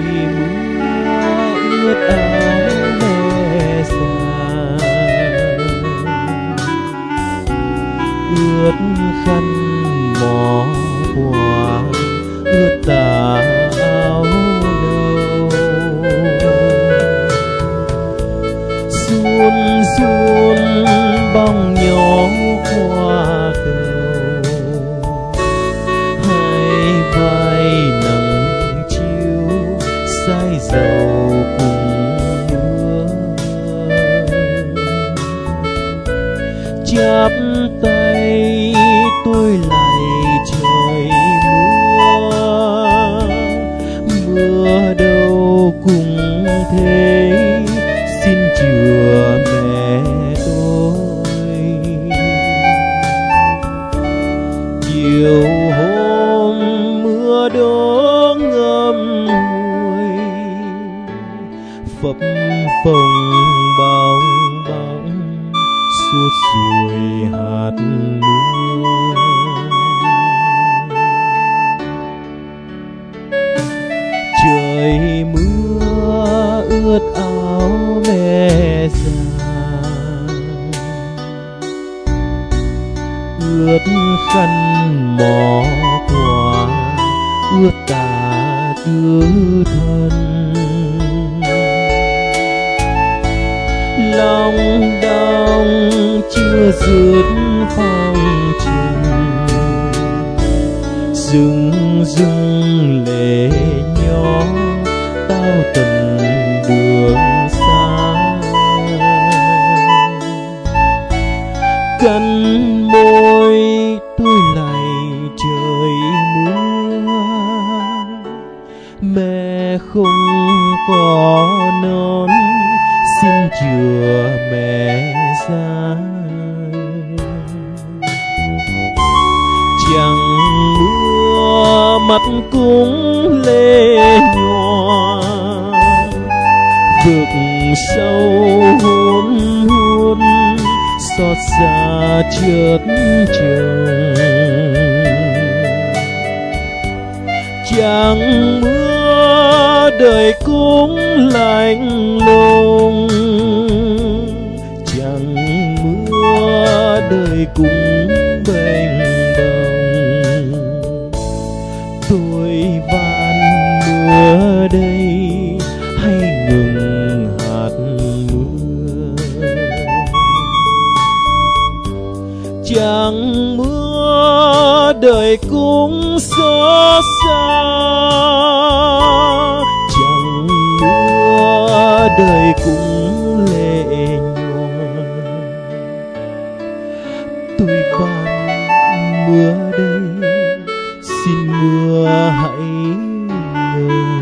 mưa ướt áo mẹ già, ướt khăn mỏ hoa, ướt tà áo nâu. Run run bóng nhỏ qua cầu, hai vai nắng chiếu say dầu cùng mưa. Chắp tay tôi lạy trời mưa, mưa đâu cũng thế xin chừa mẹ tôi. Chiều hôm mưa đổ ngâm ngùi, phập phồng bong bóng suốt ruồi hạt mưa. Trời mưa ướt áo mẹ già, ướt khăn mỏ quà, ướt tà tứ thân. Lòng đong chưa dứt phong trần, rưng rưng lệ nhỏ tao từng đường xa. Cắn môi tôi lạy trời mưa, mẹ không có non xin chừa mẹ ra. Chẳng mưa mắt cũng lệ nhòa, vực sâu hôn hôn xót xa trước chồng. Chẳng mưa đời cũng lạnh lùng, chẳng mưa đời cũng bềnh bồng. Tôi van mưa đây hay ngừng hạt mưa. Chẳng mưa đời cũng xót xa, chẳng mưa đời cũng lệ nhòa. Tôi van mưa đây xin mưa hãy ngừng.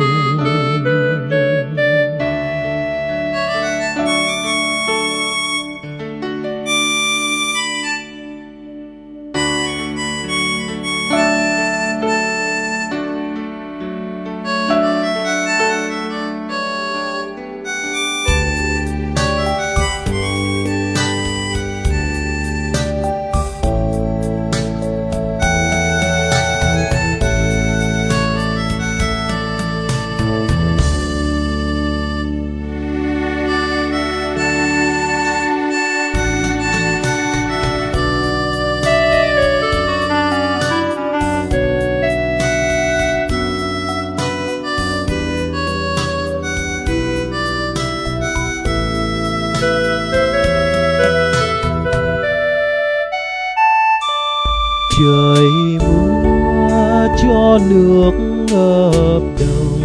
Trời mưa cho nước ngập đồng,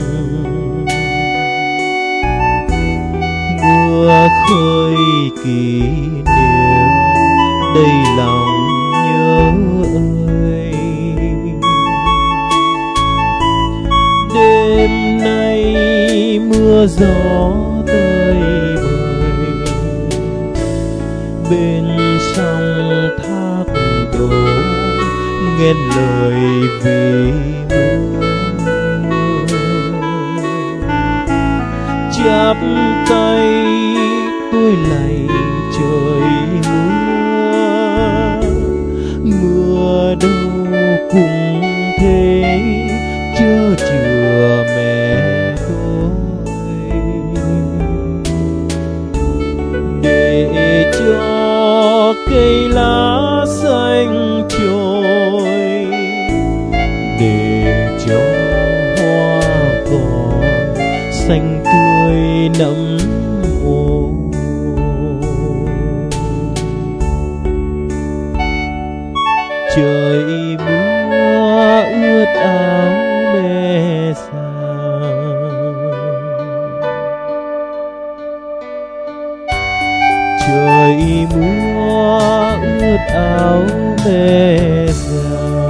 mưa khơi kỷ niệm đầy lòng nhớ ơi. Đêm nay mưa gió tơi bời, bên sông thác đổ nghe lời vì mưa. Chắp tay tôi lạy trời mưa, mưa đâu cũng thế chớ chừa mẹ ướt áo mẹ già.